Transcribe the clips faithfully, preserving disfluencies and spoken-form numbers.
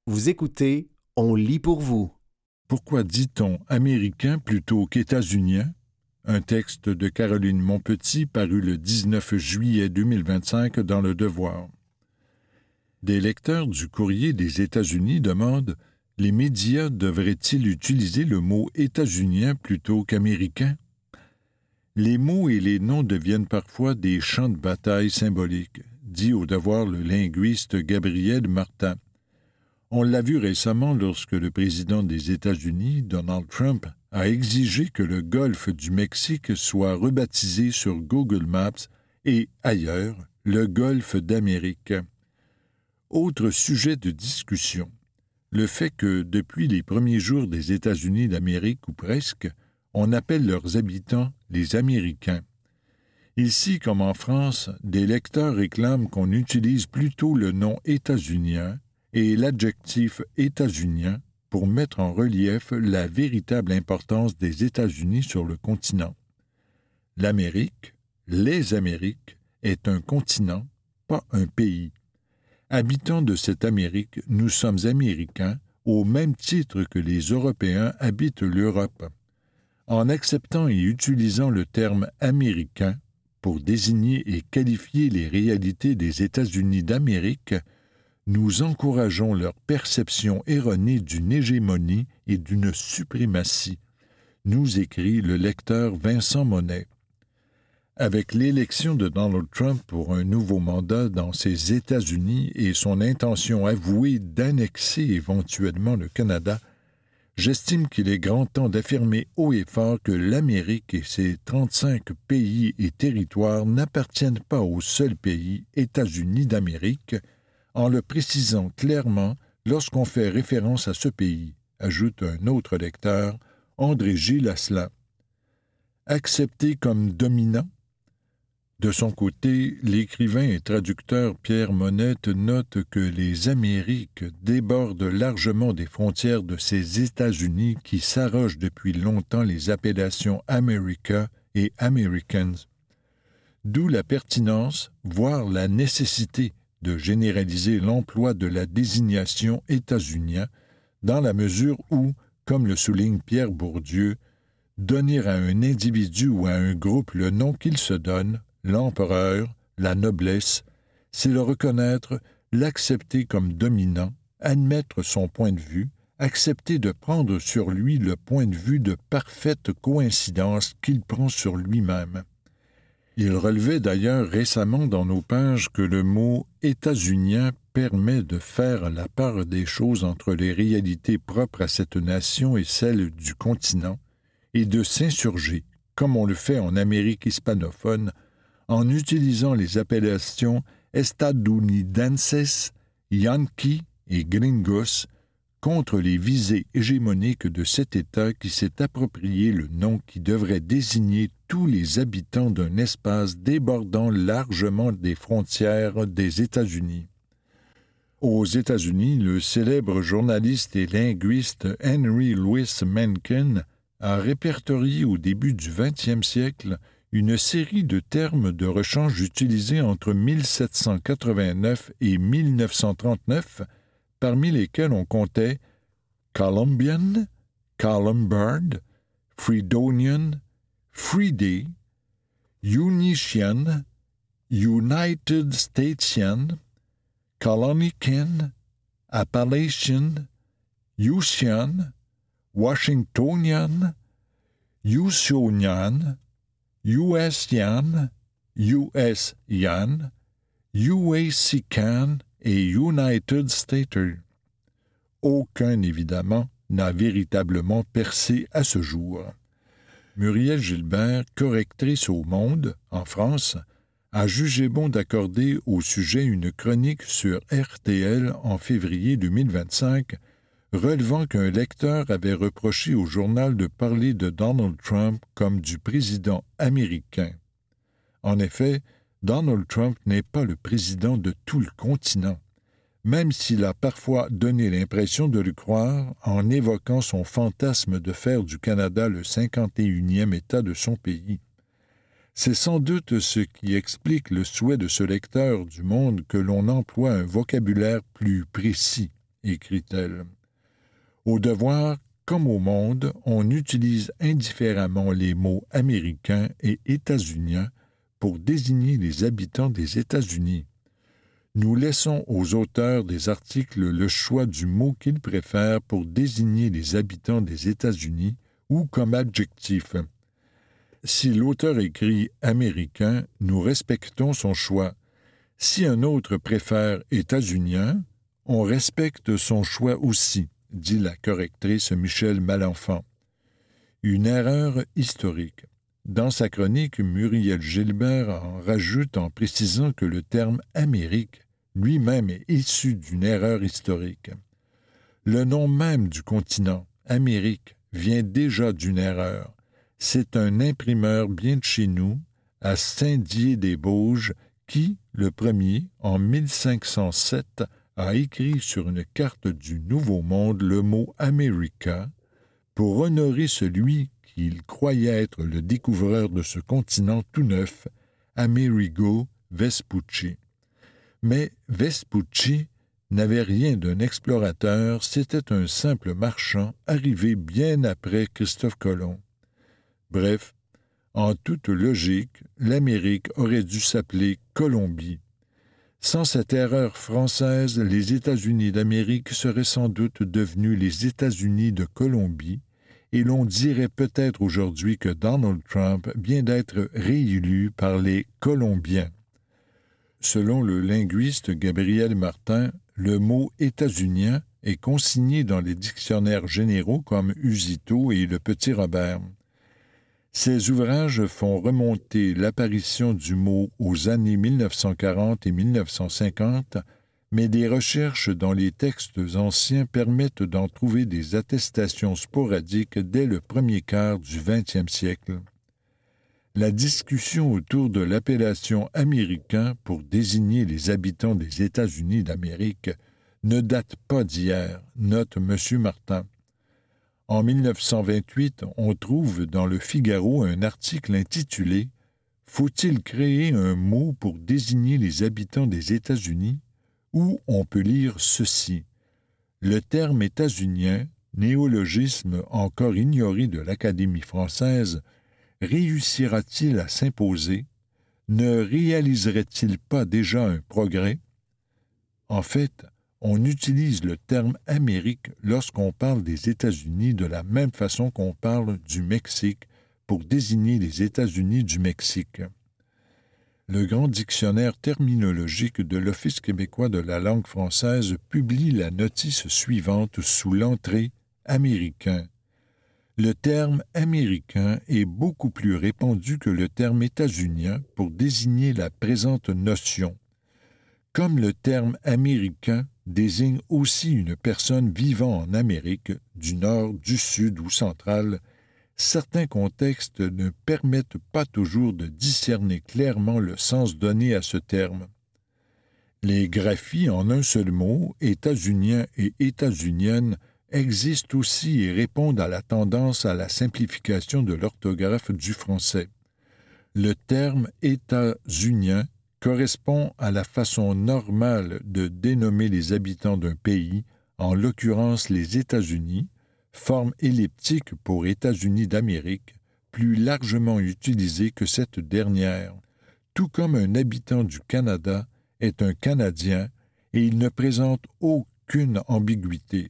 Vous écoutez, on lit pour vous. Pourquoi dit-on américain plutôt qu'états-unien? Un texte de Caroline Monpetit paru le dix-neuf juillet deux mille vingt-cinq dans Le Devoir. Des lecteurs du Courrier des États-Unis demandent « Les médias devraient-ils utiliser le mot états-unien plutôt qu'américain ?» Les mots et les noms deviennent parfois des champs de bataille symboliques, dit au Devoir le linguiste Gabriel Martin. On l'a vu récemment lorsque le président des États-Unis, Donald Trump, a exigé que le golfe du Mexique soit rebaptisé sur Google Maps et, ailleurs, le golfe d'Amérique. Autre sujet de discussion, le fait que, depuis les premiers jours des États-Unis d'Amérique, ou presque, on appelle leurs habitants les Américains. Ici, comme en France, des lecteurs réclament qu'on utilise plutôt le nom états-unien et l'adjectif états-unien pour mettre en relief la véritable importance des États-Unis sur le continent. L'Amérique, les Amériques, est un continent, pas un pays. Habitants de cette Amérique, nous sommes Américains au même titre que les Européens habitent l'Europe. En acceptant et utilisant le terme « américain » pour désigner et qualifier les réalités des États-Unis d'Amérique, nous encourageons leur perception erronée d'une hégémonie et d'une suprématie, nous écrit le lecteur Vincent Monet. Avec l'élection de Donald Trump pour un nouveau mandat dans ces États-Unis et son intention avouée d'annexer éventuellement le Canada, j'estime qu'il est grand temps d'affirmer haut et fort que l'Amérique et ses trente-cinq pays et territoires n'appartiennent pas au seul pays États-Unis d'Amérique, en le précisant clairement lorsqu'on fait référence à ce pays, ajoute un autre lecteur, André Gilles Asselin. Accepté comme dominant? De son côté, l'écrivain et traducteur Pierre Monette note que les Amériques débordent largement des frontières de ces États-Unis qui s'arrogent depuis longtemps les appellations America et Americans. D'où la pertinence, voire la nécessité, de généraliser l'emploi de la désignation états-unien dans la mesure où, comme le souligne Pierre Bourdieu, donner à un individu ou à un groupe le nom qu'il se donne, l'empereur, la noblesse, c'est le reconnaître, l'accepter comme dominant, admettre son point de vue, accepter de prendre sur lui le point de vue de parfaite coïncidence qu'il prend sur lui-même. Il relevait d'ailleurs récemment dans nos pages que le mot « états-unien » permet de faire la part des choses entre les réalités propres à cette nation et celles du continent, et de s'insurger, comme on le fait en Amérique hispanophone, en utilisant les appellations estadounidenses, Yankee et Gringos contre les visées hégémoniques de cet État qui s'est approprié le nom qui devrait désigner tous les habitants d'un espace débordant largement des frontières des États-Unis. Aux États-Unis, le célèbre journaliste et linguiste Henry Louis Mencken a répertorié au début du vingtième siècle une série de termes de rechange utilisés entre mille sept cent quatre-vingt-neuf et mille neuf cent trente-neuf, parmi lesquels on comptait Columbian, Columbard, Freedonian, Freeday, Unitian, United Statesian, Colonican, Appalachian, Usian, Washingtonian, Usonian, USian, USian, UASican et United Stater. Aucun, évidemment, n'a véritablement percé à ce jour. Muriel Gilbert, correctrice au Monde, en France, a jugé bon d'accorder au sujet une chronique sur R T L en février deux mille vingt-cinq, relevant qu'un lecteur avait reproché au journal de parler de Donald Trump comme du président américain. En effet, Donald Trump n'est pas le président de tout le continent, même s'il a parfois donné l'impression de le croire en évoquant son fantasme de faire du Canada le cinquante et unième État de son pays. C'est sans doute ce qui explique le souhait de ce lecteur du Monde que l'on emploie un vocabulaire plus précis écrit-elle. Au Devoir, comme au Monde, on utilise indifféremment les mots américains et états-uniens pour désigner les habitants des États-Unis. Nous laissons aux auteurs des articles le choix du mot qu'ils préfèrent pour désigner les habitants des États-Unis ou comme adjectif. Si l'auteur écrit « américain », nous respectons son choix. Si un autre préfère « états-unien », on respecte son choix aussi, dit la correctrice Michèle Malenfant. Une erreur historique. Dans sa chronique, Muriel Gilbert en rajoute en précisant que le terme « Amérique » lui-même est issu d'une erreur historique. Le nom même du continent, Amérique, vient déjà d'une erreur. C'est un imprimeur bien de chez nous, à Saint-Dié-des-Bauges, qui, le premier, en mille cinq cent sept, a écrit sur une carte du Nouveau Monde le mot « America » pour honorer celui qu'il croyait être le découvreur de ce continent tout neuf, Amerigo Vespucci. Mais Vespucci n'avait rien d'un explorateur, c'était un simple marchand arrivé bien après Christophe Colomb. Bref, en toute logique, l'Amérique aurait dû s'appeler Colombie. Sans cette erreur française, les États-Unis d'Amérique seraient sans doute devenus les États-Unis de Colombie, et l'on dirait peut-être aujourd'hui que Donald Trump vient d'être réélu par les Colombiens. Selon le linguiste Gabriel Martin, le mot « états-unien » est consigné dans les dictionnaires généraux comme Usito et Le Petit Robert. Ces ouvrages font remonter l'apparition du mot aux années mille neuf cent quarante et mille neuf cent cinquante, mais des recherches dans les textes anciens permettent d'en trouver des attestations sporadiques dès le premier quart du vingtième siècle. La discussion autour de l'appellation « américain » pour désigner les habitants des États-Unis d'Amérique ne date pas d'hier, note M. Martin. En mille neuf cent vingt-huit, on trouve dans le Figaro un article intitulé « Faut-il créer un mot pour désigner les habitants des États-Unis » où on peut lire ceci. Le terme états-unien, néologisme encore ignoré de l'Académie française, réussira-t-il à s'imposer? Ne réaliserait-il pas déjà un progrès? En fait, on utilise le terme « Amérique » lorsqu'on parle des États-Unis de la même façon qu'on parle du Mexique pour désigner les États-Unis du Mexique. Le Grand Dictionnaire terminologique de l'Office québécois de la langue française publie la notice suivante sous l'entrée « Américain ». Le terme « américain » est beaucoup plus répandu que le terme « états-unien » pour désigner la présente notion. Comme le terme « américain » désigne aussi une personne vivant en Amérique, du Nord, du Sud ou centrale, certains contextes ne permettent pas toujours de discerner clairement le sens donné à ce terme. Les graphies en un seul mot, états-unien et états-unienne, existent aussi et répondent à la tendance à la simplification de l'orthographe du français. Le terme « états-unien » correspond à la façon normale de dénommer les habitants d'un pays, en l'occurrence les États-Unis, forme elliptique pour États-Unis d'Amérique, plus largement utilisée que cette dernière, tout comme un habitant du Canada est un Canadien et il ne présente aucune ambiguïté.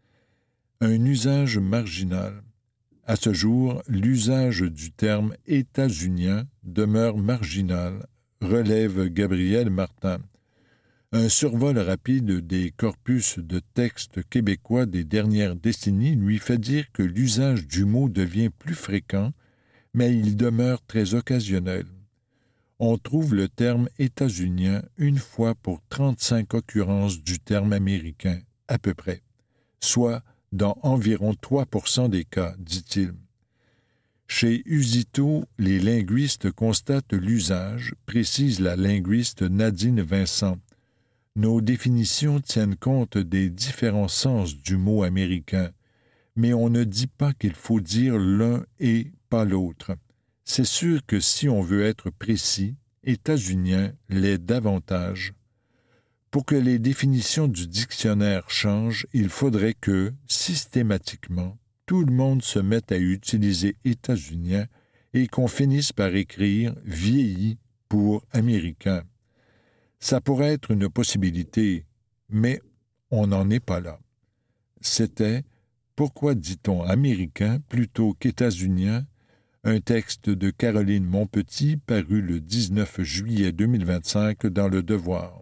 Un usage marginal. À ce jour, l'usage du terme « états-unien » demeure marginal, relève Gabriel Martin. Un survol rapide des corpus de textes québécois des dernières décennies lui fait dire que l'usage du mot devient plus fréquent, mais il demeure très occasionnel. On trouve le terme « états-unien » une fois pour trente-cinq occurrences du terme « américain », à peu près, soit dans environ trois pour cent des cas, dit-il. Chez Usito, les linguistes constatent l'usage, précise la linguiste Nadine Vincent. Nos définitions tiennent compte des différents sens du mot américain, mais on ne dit pas qu'il faut dire l'un et pas l'autre. C'est sûr que si on veut être précis, états-unien l'est davantage. Pour que les définitions du dictionnaire changent, il faudrait que, systématiquement, tout le monde se mette à utiliser états-unien et qu'on finisse par écrire « vieilli » pour « américain ». Ça pourrait être une possibilité, mais on n'en est pas là. C'était « Pourquoi dit-on américain plutôt qu'états-unien » un texte de Caroline Monpetit paru le dix-neuf juillet deux mille vingt-cinq dans Le Devoir.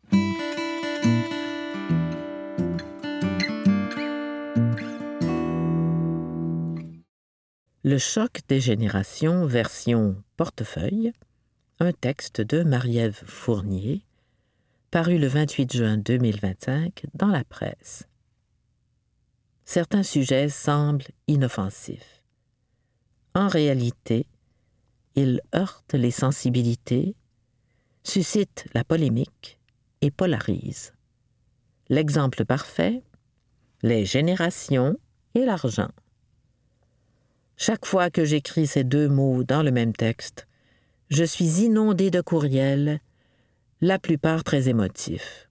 Le choc des générations, version portefeuille, un texte de Marie-Ève Fournier, paru le vingt-huit juin deux mille vingt-cinq dans la presse. Certains sujets semblent inoffensifs. En réalité, ils heurtent les sensibilités, suscitent la polémique et polarisent. L'exemple parfait, les générations et l'argent. Chaque fois que j'écris ces deux mots dans le même texte, je suis inondé de courriels, la plupart très émotifs.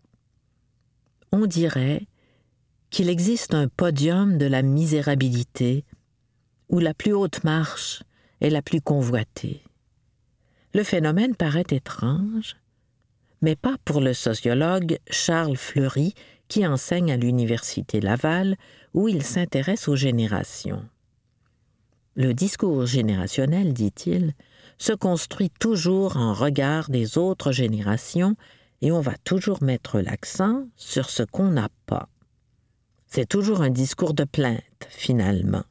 On dirait qu'il existe un podium de la misérabilité où la plus haute marche est la plus convoitée. Le phénomène paraît étrange, mais pas pour le sociologue Charles Fleury qui enseigne à l'Université Laval où il s'intéresse aux générations. Le discours générationnel, dit-il, se construit toujours en regard des autres générations et on va toujours mettre l'accent sur ce qu'on n'a pas. C'est toujours un discours de plainte, finalement.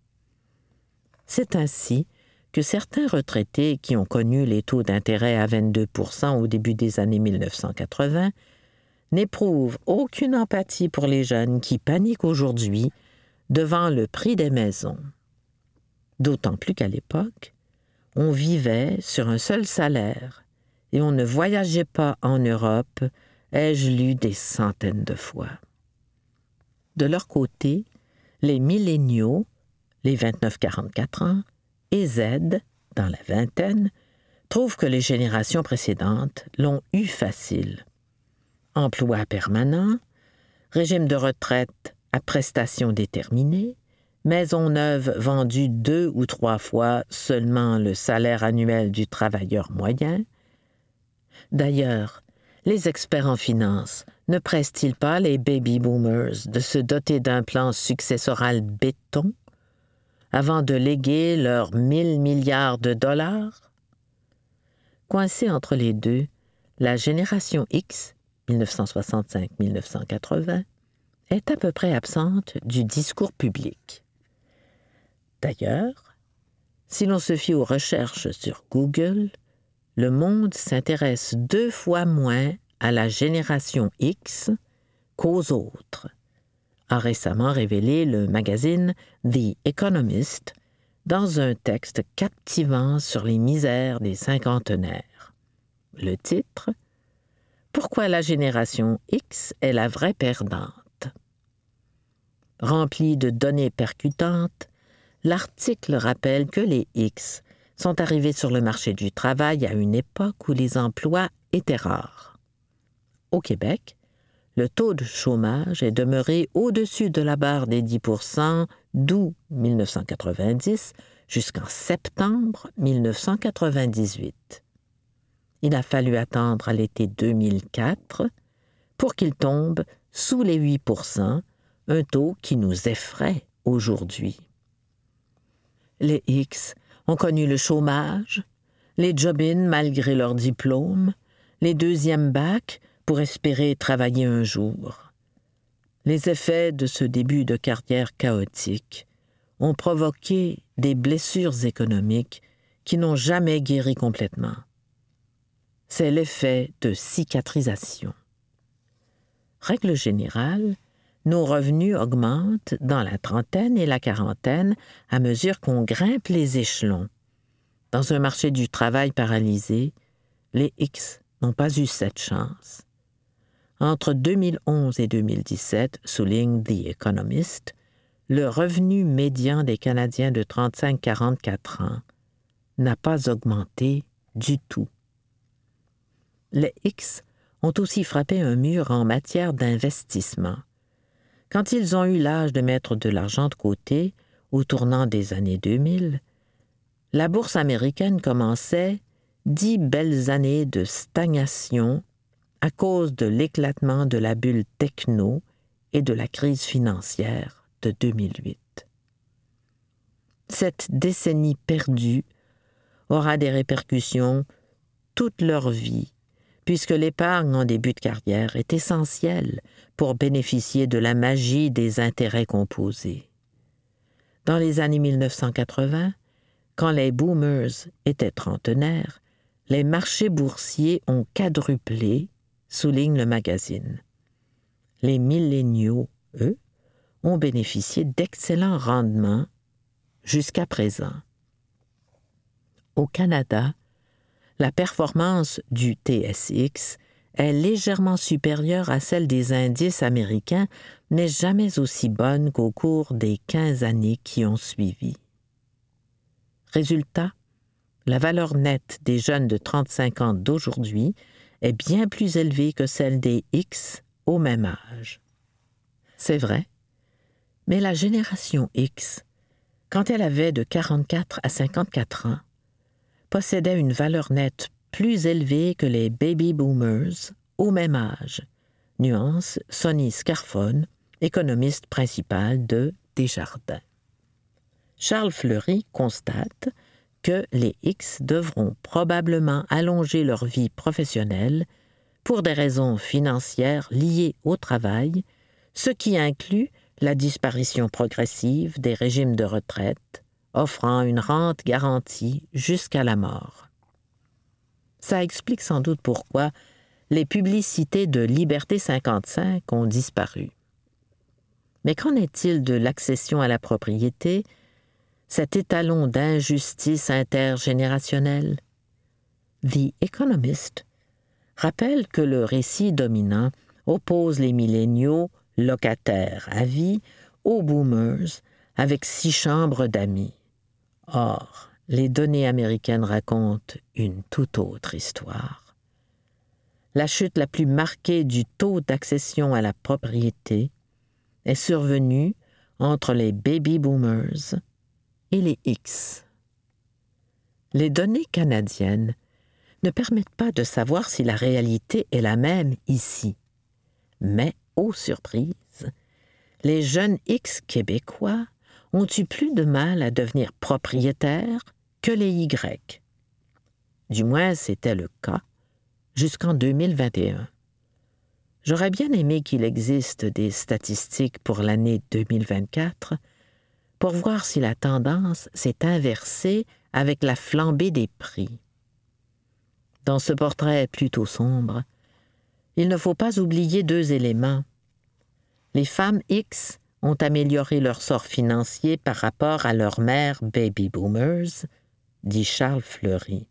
C'est ainsi que certains retraités qui ont connu les taux d'intérêt à vingt-deux pour cent au début des années mille neuf cent quatre-vingts n'éprouvent aucune empathie pour les jeunes qui paniquent aujourd'hui devant le prix des maisons. D'autant plus qu'à l'époque, on vivait sur un seul salaire et on ne voyageait pas en Europe, ai-je lu des centaines de fois. De leur côté, les milléniaux, les vingt-neuf à quarante-quatre ans, et Z, dans la vingtaine, trouvent que les générations précédentes l'ont eu facile. Emploi permanent, régime de retraite à prestations déterminées, maison neuve vendue deux ou trois fois seulement le salaire annuel du travailleur moyen. D'ailleurs, les experts en finance ne pressent-ils pas les baby-boomers de se doter d'un plan successoral béton avant de léguer leurs mille milliards de dollars? Coincée entre les deux, la génération X, mille neuf cent soixante-cinq à mille neuf cent quatre-vingts, est à peu près absente du discours public. D'ailleurs, si l'on se fie aux recherches sur Google, le monde s'intéresse deux fois moins à la génération X qu'aux autres, a récemment révélé le magazine The Economist dans un texte captivant sur les misères des cinquantenaires. Le titre « Pourquoi la génération X est la vraie perdante ». Rempli de données percutantes, l'article rappelle que les X sont arrivés sur le marché du travail à une époque où les emplois étaient rares. Au Québec, le taux de chômage est demeuré au-dessus de la barre des dix pour cent d'août mille neuf cent quatre-vingt-dix jusqu'en septembre mille neuf cent quatre-vingt-dix-huit. Il a fallu attendre à l'été deux mille quatre pour qu'il tombe sous les huit pour cent, un taux qui nous effraie aujourd'hui. Les X ont connu le chômage, les job-in malgré leur diplôme, les deuxièmes bacs pour espérer travailler un jour. Les effets de ce début de carrière chaotique ont provoqué des blessures économiques qui n'ont jamais guéri complètement. C'est l'effet de cicatrisation. Règle générale, nos revenus augmentent dans la trentaine et la quarantaine à mesure qu'on grimpe les échelons. Dans un marché du travail paralysé, les X n'ont pas eu cette chance. Entre deux mille onze et deux mille dix-sept, souligne The Economist, le revenu médian des Canadiens de trente-cinq à quarante-quatre ans n'a pas augmenté du tout. Les X ont aussi frappé un mur en matière d'investissement. Quand ils ont eu l'âge de mettre de l'argent de côté, au tournant des années deux mille, la bourse américaine commençait dix belles années de stagnation à cause de l'éclatement de la bulle techno et de la crise financière de deux mille huit. Cette décennie perdue aura des répercussions toute leur vie, puisque l'épargne en début de carrière est essentielle pour bénéficier de la magie des intérêts composés. Dans les années mille neuf cent quatre-vingts, quand les boomers étaient trentenaires, les marchés boursiers ont quadruplé, souligne le magazine. Les milléniaux, eux, ont bénéficié d'excellents rendements jusqu'à présent. Au Canada, la performance du T S X est légèrement supérieure à celle des indices américains, mais jamais aussi bonne qu'au cours des quinze années qui ont suivi. Résultat, la valeur nette des jeunes de trente-cinq ans d'aujourd'hui est bien plus élevée que celle des X au même âge. C'est vrai, mais la génération X, quand elle avait de quarante-quatre à cinquante-quatre ans, possédait une valeur nette plus élevée que les baby boomers au même âge, nuance Sonny Scarfone, économiste principal de Desjardins. Charles Fleury constate que les X devront probablement allonger leur vie professionnelle pour des raisons financières liées au travail, ce qui inclut la disparition progressive des régimes de retraite, offrant une rente garantie jusqu'à la mort. Ça explique sans doute pourquoi les publicités de Liberté cinquante-cinq ont disparu. Mais qu'en est-il de l'accession à la propriété, cet étalon d'injustice intergénérationnelle? The Economist rappelle que le récit dominant oppose les milléniaux locataires à vie aux boomers avec six chambres d'amis. Or, les données américaines racontent une toute autre histoire. La chute la plus marquée du taux d'accession à la propriété est survenue entre les baby boomers et les X. Les données canadiennes ne permettent pas de savoir si la réalité est la même ici. Mais, ô surprise, les jeunes X québécois ont eu plus de mal à devenir propriétaires que les Y. Du moins, c'était le cas jusqu'en deux mille vingt et un. J'aurais bien aimé qu'il existe des statistiques pour l'année deux mille vingt-quatre pour voir si la tendance s'est inversée avec la flambée des prix. Dans ce portrait plutôt sombre, il ne faut pas oublier deux éléments. Les femmes X ont amélioré leur sort financier par rapport à leurs mères baby boomers, dit Charles Fleury.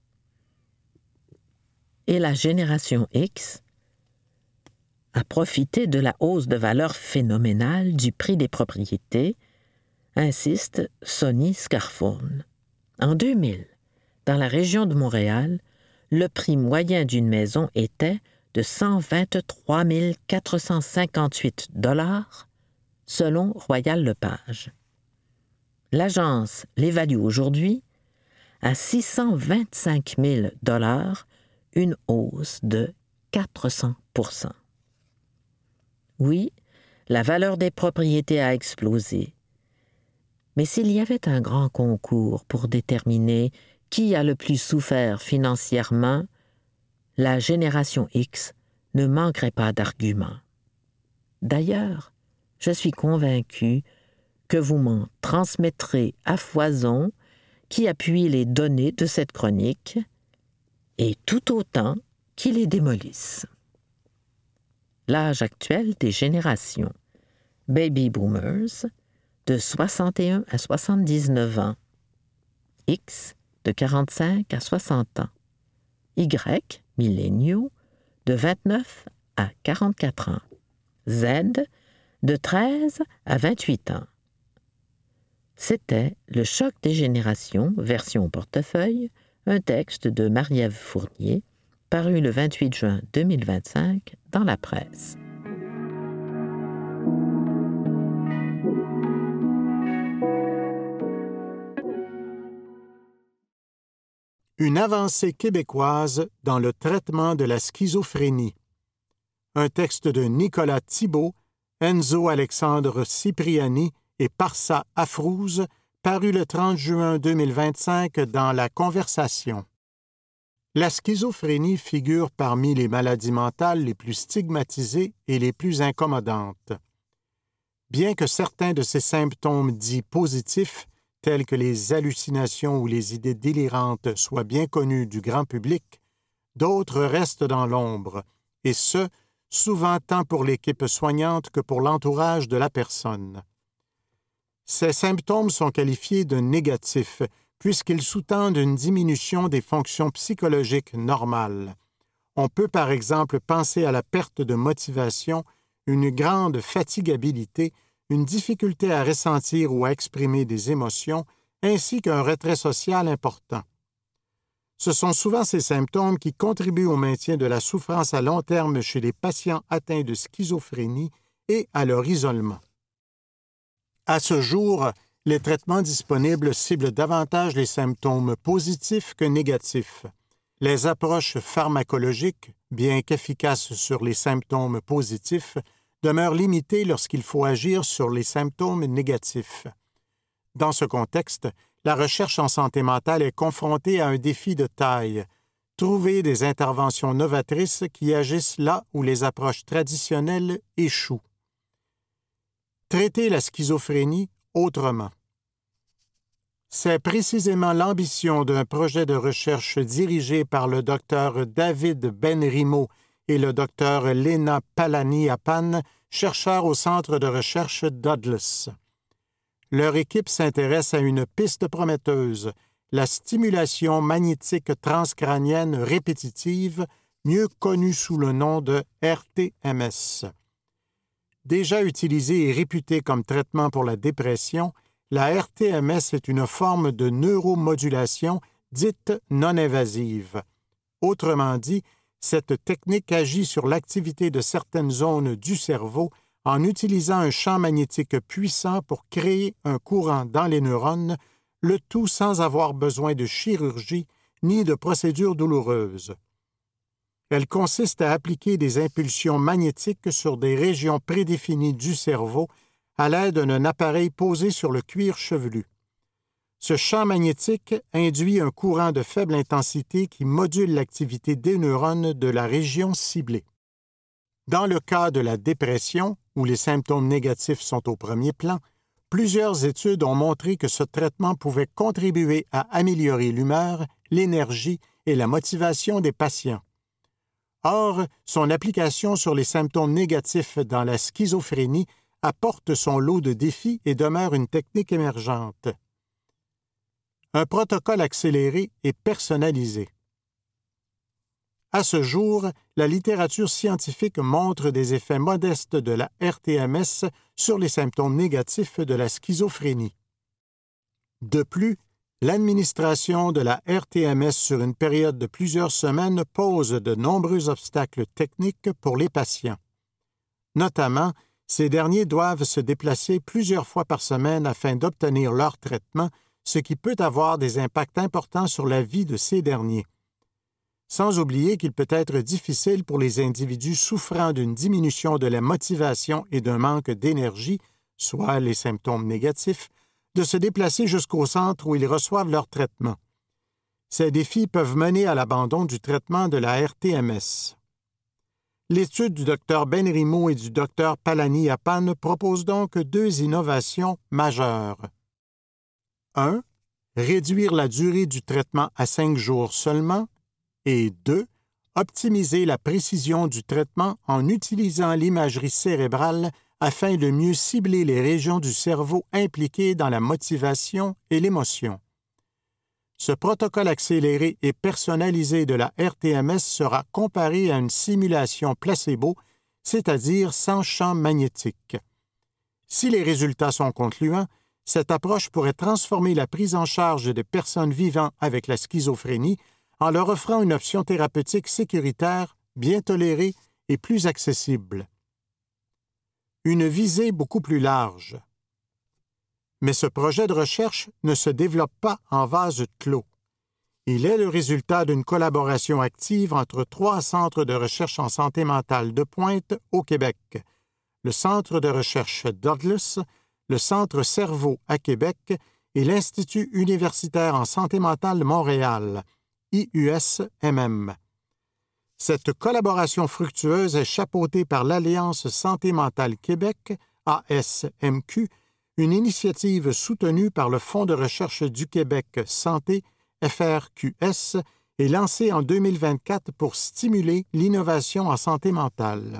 Et la génération X a profité de la hausse de valeur phénoménale du prix des propriétés, insiste Sonny Scarfone. En deux mille, dans la région de Montréal, le prix moyen d'une maison était de cent vingt-trois mille quatre cent cinquante-huit dollars selon Royal Lepage. L'agence l'évalue aujourd'hui à six cent vingt-cinq mille dollars, une hausse de quatre cents pour cent. Oui, la valeur des propriétés a explosé. Mais s'il y avait un grand concours pour déterminer qui a le plus souffert financièrement, la génération X ne manquerait pas d'arguments. D'ailleurs, je suis convaincu que vous m'en transmettrez à foison qui appuie les données de cette chronique et tout autant qui les démolissent. L'âge actuel des générations baby boomers de soixante et un à soixante-dix-neuf ans, X de quarante-cinq à soixante ans, Y, milléniaux, de vingt-neuf à quarante-quatre ans, Z, de treize à vingt-huit ans. C'était Le choc des générations, version portefeuille, un texte de Marie-Ève Fournier, paru le vingt-huit juin deux mille vingt-cinq dans la presse. Une avancée québécoise dans le traitement de la schizophrénie. Un texte de Nicolas Thibault, Enzo Alexandre Cipriani et Parsa Afrouz, paru le trente juin deux mille vingt-cinq dans La Conversation. La schizophrénie figure parmi les maladies mentales les plus stigmatisées et les plus incommodantes. Bien que certains de ces symptômes dits positifs, tels que les hallucinations ou les idées délirantes, soient bien connus du grand public, d'autres restent dans l'ombre, et ce, souvent tant pour l'équipe soignante que pour l'entourage de la personne. Ces symptômes sont qualifiés de négatifs, puisqu'ils sous-tendent une diminution des fonctions psychologiques normales. On peut par exemple penser à la perte de motivation, une grande fatigabilité, une difficulté à ressentir ou à exprimer des émotions, ainsi qu'un retrait social important. Ce sont souvent ces symptômes qui contribuent au maintien de la souffrance à long terme chez les patients atteints de schizophrénie et à leur isolement. À ce jour, les traitements disponibles ciblent davantage les symptômes positifs que négatifs. Les approches pharmacologiques, bien qu'efficaces sur les symptômes positifs, demeure limitée lorsqu'il faut agir sur les symptômes négatifs. Dans ce contexte, la recherche en santé mentale est confrontée à un défi de taille, trouver des interventions novatrices qui agissent là où les approches traditionnelles échouent. Traiter la schizophrénie autrement. C'est précisément l'ambition d'un projet de recherche dirigé par le docteur David Benrimo et le docteur Lena Palani-Apan, chercheurs au centre de recherche Douglas. Leur équipe s'intéresse à une piste prometteuse, la stimulation magnétique transcrânienne répétitive, mieux connue sous le nom de R T M S. Déjà utilisée et réputée comme traitement pour la dépression, la R T M S est une forme de neuromodulation dite non-invasive. Autrement dit, cette technique agit sur l'activité de certaines zones du cerveau en utilisant un champ magnétique puissant pour créer un courant dans les neurones, le tout sans avoir besoin de chirurgie ni de procédures douloureuses. Elle consiste à appliquer des impulsions magnétiques sur des régions prédéfinies du cerveau à l'aide d'un appareil posé sur le cuir chevelu. Ce champ magnétique induit un courant de faible intensité qui module l'activité des neurones de la région ciblée. Dans le cas de la dépression, où les symptômes négatifs sont au premier plan, plusieurs études ont montré que ce traitement pouvait contribuer à améliorer l'humeur, l'énergie et la motivation des patients. Or, son application sur les symptômes négatifs dans la schizophrénie apporte son lot de défis et demeure une technique émergente. Un protocole accéléré et personnalisé. À ce jour, la littérature scientifique montre des effets modestes de la R T M S sur les symptômes négatifs de la schizophrénie. De plus, l'administration de la R T M S sur une période de plusieurs semaines pose de nombreux obstacles techniques pour les patients. Notamment, ces derniers doivent se déplacer plusieurs fois par semaine afin d'obtenir leur traitement, ce qui peut avoir des impacts importants sur la vie de ces derniers. Sans oublier qu'il peut être difficile pour les individus souffrant d'une diminution de la motivation et d'un manque d'énergie, soit les symptômes négatifs, de se déplacer jusqu'au centre où ils reçoivent leur traitement. Ces défis peuvent mener à l'abandon du traitement de la R T M S. L'étude du docteur Benrimo et du docteur Palani-Apan propose donc deux innovations majeures. un. Réduire la durée du traitement à cinq jours seulement. Et deux. Optimiser la précision du traitement en utilisant l'imagerie cérébrale afin de mieux cibler les régions du cerveau impliquées dans la motivation et l'émotion. Ce protocole accéléré et personnalisé de la R T M S sera comparé à une simulation placebo, c'est-à-dire sans champ magnétique. Si les résultats sont concluants, cette approche pourrait transformer la prise en charge des personnes vivant avec la schizophrénie en leur offrant une option thérapeutique sécuritaire, bien tolérée et plus accessible. Une visée beaucoup plus large. Mais ce projet de recherche ne se développe pas en vase clos. Il est le résultat d'une collaboration active entre trois centres de recherche en santé mentale de pointe au Québec, le Centre de recherche Douglas, le Centre Cerveau à Québec et l'Institut universitaire en santé mentale de Montréal, I U S M M. Cette collaboration fructueuse est chapeautée par l'Alliance Santé mentale Québec, A S M Q, une initiative soutenue par le Fonds de recherche du Québec Santé, F R Q S, et lancée en deux mille vingt-quatre pour stimuler l'innovation en santé mentale.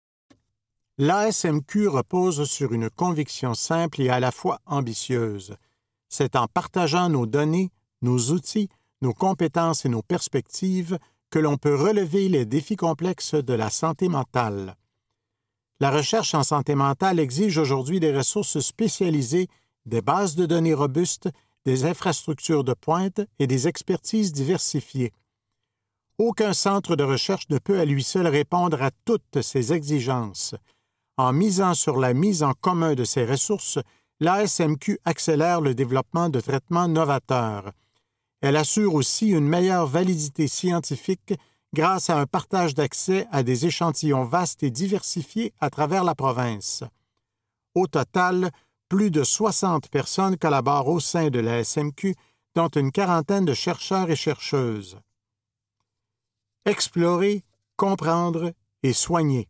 L'A S M Q repose sur une conviction simple et à la fois ambitieuse. C'est en partageant nos données, nos outils, nos compétences et nos perspectives que l'on peut relever les défis complexes de la santé mentale. La recherche en santé mentale exige aujourd'hui des ressources spécialisées, des bases de données robustes, des infrastructures de pointe et des expertises diversifiées. Aucun centre de recherche ne peut à lui seul répondre à toutes ces exigences. En misant sur la mise en commun de ces ressources, l'A S M Q accélère le développement de traitements novateurs. Elle assure aussi une meilleure validité scientifique grâce à un partage d'accès à des échantillons vastes et diversifiés à travers la province. Au total, plus de soixante personnes collaborent au sein de l'A S M Q, dont une quarantaine de chercheurs et chercheuses. Explorer, comprendre et soigner.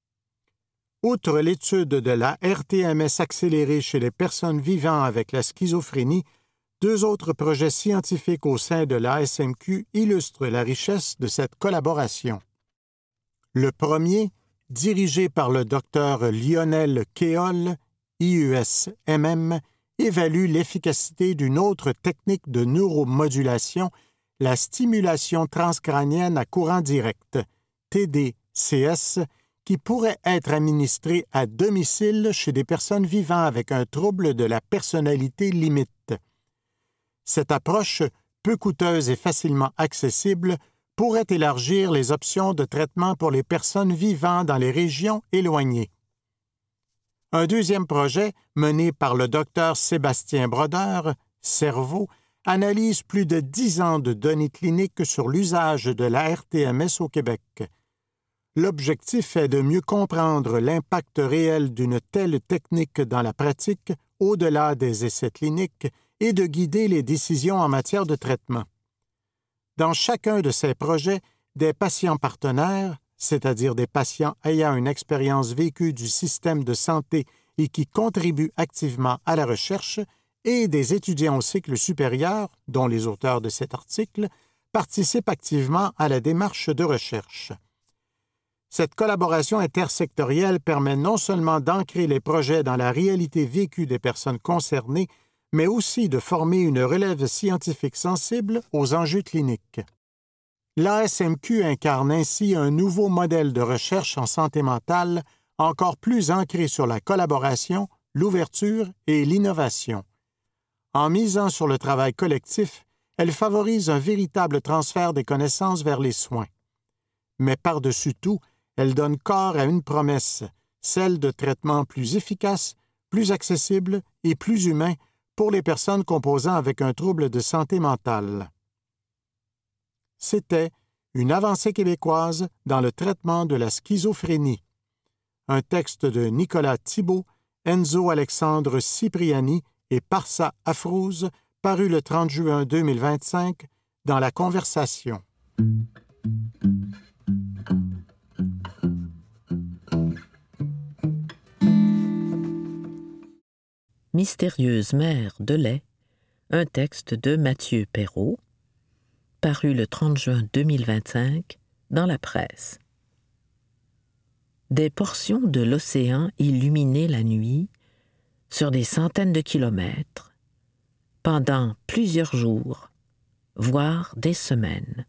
Outre l'étude de la R T M S accélérée chez les personnes vivant avec la schizophrénie, deux autres projets scientifiques au sein de l'A S M Q illustrent la richesse de cette collaboration. Le premier, dirigé par le docteur Lionel Keol, I U S M M, évalue l'efficacité d'une autre technique de neuromodulation, la stimulation transcrânienne à courant direct, T D C S, qui pourrait être administrée à domicile chez des personnes vivant avec un trouble de la personnalité limite. Cette approche, peu coûteuse et facilement accessible, pourrait élargir les options de traitement pour les personnes vivant dans les régions éloignées. Un deuxième projet, mené par le docteur Sébastien Brodeur, Cerveau, analyse plus de dix ans de données cliniques sur l'usage de la R T M S au Québec. L'objectif est de mieux comprendre l'impact réel d'une telle technique dans la pratique, au-delà des essais cliniques, et de guider les décisions en matière de traitement. Dans chacun de ces projets, des patients partenaires, c'est-à-dire des patients ayant une expérience vécue du système de santé et qui contribuent activement à la recherche, et des étudiants au cycle supérieur, dont les auteurs de cet article, participent activement à la démarche de recherche. Cette collaboration intersectorielle permet non seulement d'ancrer les projets dans la réalité vécue des personnes concernées, mais aussi de former une relève scientifique sensible aux enjeux cliniques. L'A S M Q incarne ainsi un nouveau modèle de recherche en santé mentale encore plus ancré sur la collaboration, l'ouverture et l'innovation. En misant sur le travail collectif, elle favorise un véritable transfert des connaissances vers les soins. Mais par-dessus tout, elle donne corps à une promesse, celle de traitements plus efficaces, plus accessibles et plus humains pour les personnes composant avec un trouble de santé mentale. C'était une avancée québécoise dans le traitement de la schizophrénie. Un texte de Nicolas Thibault, Enzo Alexandre Cipriani et Parsa Afrouz, paru le trente juin deux mille vingt-cinq dans La Conversation. Mystérieuse mère de lait, un texte de Mathieu Perrault, paru le trente juin deux mille vingt-cinq dans la presse. Des portions de l'océan illuminées la nuit, sur des centaines de kilomètres, pendant plusieurs jours, voire des semaines.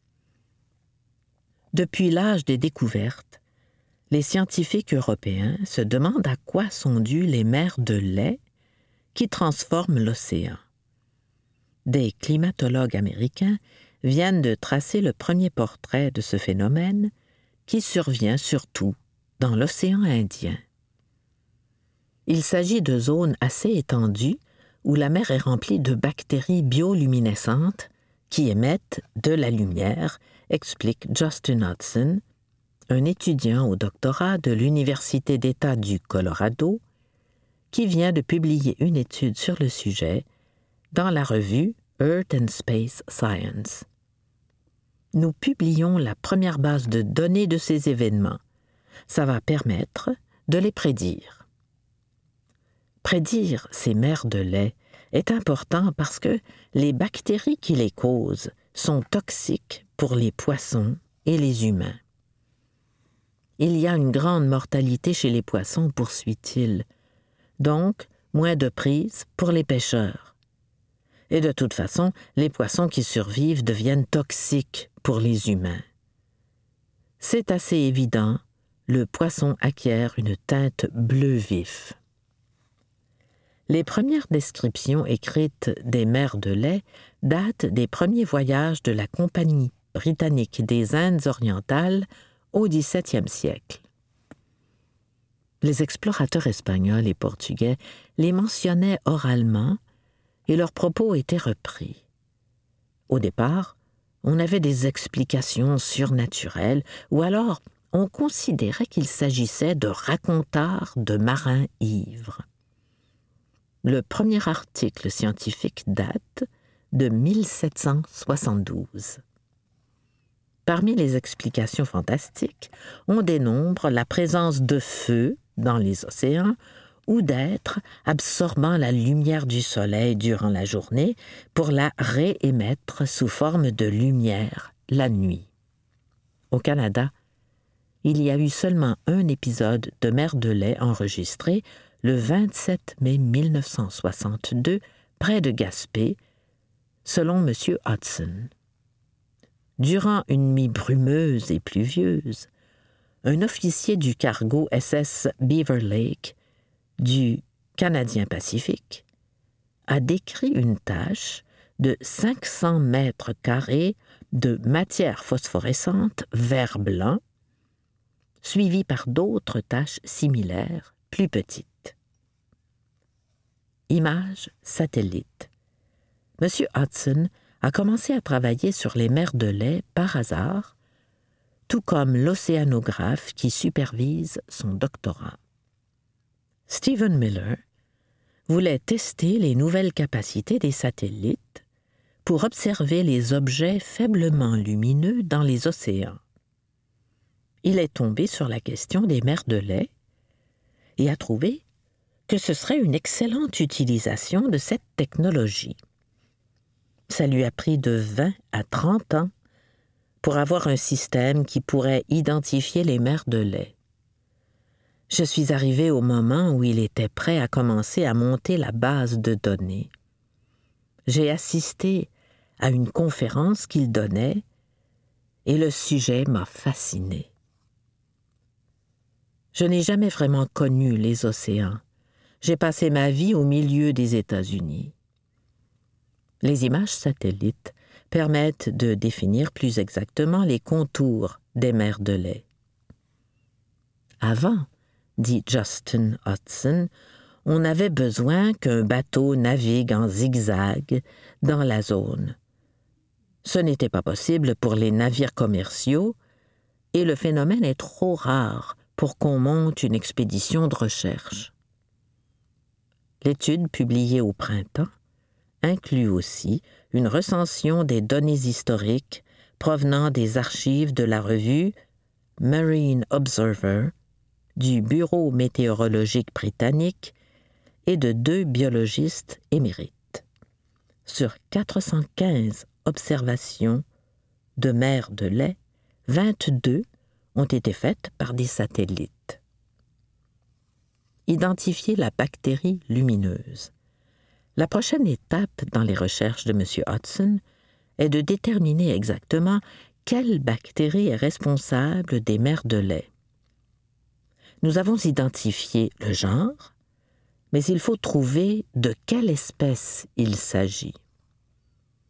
Depuis l'âge des découvertes, les scientifiques européens se demandent à quoi sont dues les mers de lait qui transforment l'océan. Des climatologues américains viennent de tracer le premier portrait de ce phénomène qui survient surtout dans l'océan Indien. Il s'agit de zones assez étendues où la mer est remplie de bactéries bioluminescentes qui émettent de la lumière, explique Justin Hudson, un étudiant au doctorat de l'Université d'État du Colorado, qui vient de publier une étude sur le sujet dans la revue Earth and Space Science. Nous publions la première base de données de ces événements. Ça va permettre de les prédire. Prédire ces mers de lait est important parce que les bactéries qui les causent sont toxiques pour les poissons et les humains. Il y a une grande mortalité chez les poissons, poursuit-il, donc moins de prise pour les pêcheurs. Et de toute façon, les poissons qui survivent deviennent toxiques pour les humains. C'est assez évident, le poisson acquiert une teinte bleu vif. Les premières descriptions écrites des mers de lait datent des premiers voyages de la Compagnie britannique des Indes orientales au dix-septième siècle. Les explorateurs espagnols et portugais les mentionnaient oralement et leurs propos étaient repris. Au départ, on avait des explications surnaturelles ou alors on considérait qu'il s'agissait de racontars de marins ivres. Le premier article scientifique date de mille sept cent soixante-douze. Parmi les explications fantastiques, on dénombre la présence de feux dans les océans ou d'êtres absorbant la lumière du soleil durant la journée pour la réémettre sous forme de lumière la nuit. Au Canada, il y a eu seulement un épisode de mer de lait enregistré le vingt-sept mai mille neuf cent soixante-deux, près de Gaspé, selon M. Hudson. Durant une nuit brumeuse et pluvieuse, un officier du cargo S S Beaver Lake du Canadien Pacifique a décrit une tache de cinq cents mètres carrés de matière phosphorescente vert blanc, suivie par d'autres taches similaires, plus petites. Images satellites. M. Hudson a commencé à travailler sur les mers de lait par hasard, tout comme l'océanographe qui supervise son doctorat. Stephen Miller voulait tester les nouvelles capacités des satellites pour observer les objets faiblement lumineux dans les océans. Il est tombé sur la question des mers de lait et a trouvé que ce serait une excellente utilisation de cette technologie. Ça lui a pris de vingt à trente ans pour avoir un système qui pourrait identifier les mers de lait. Je suis arrivé au moment où il était prêt à commencer à monter la base de données. J'ai assisté à une conférence qu'il donnait et le sujet m'a fasciné. Je n'ai jamais vraiment connu les océans. J'ai passé ma vie au milieu des États-Unis. Les images satellites permettent de définir plus exactement les contours des mers de lait. Avant, dit Justin Hudson, on avait besoin qu'un bateau navigue en zigzag dans la zone. Ce n'était pas possible pour les navires commerciaux et le phénomène est trop rare pour qu'on monte une expédition de recherche. L'étude publiée au printemps inclut aussi une recension des données historiques provenant des archives de la revue Marine Observer, du Bureau météorologique britannique et de deux biologistes émérites. Sur quatre cent quinze observations de mers de lait, vingt-deux ont été faites par des satellites. Identifier la bactérie lumineuse. La prochaine étape dans les recherches de M. Hudson est de déterminer exactement quelle bactérie est responsable des mers de lait. Nous avons identifié le genre, mais il faut trouver de quelle espèce il s'agit.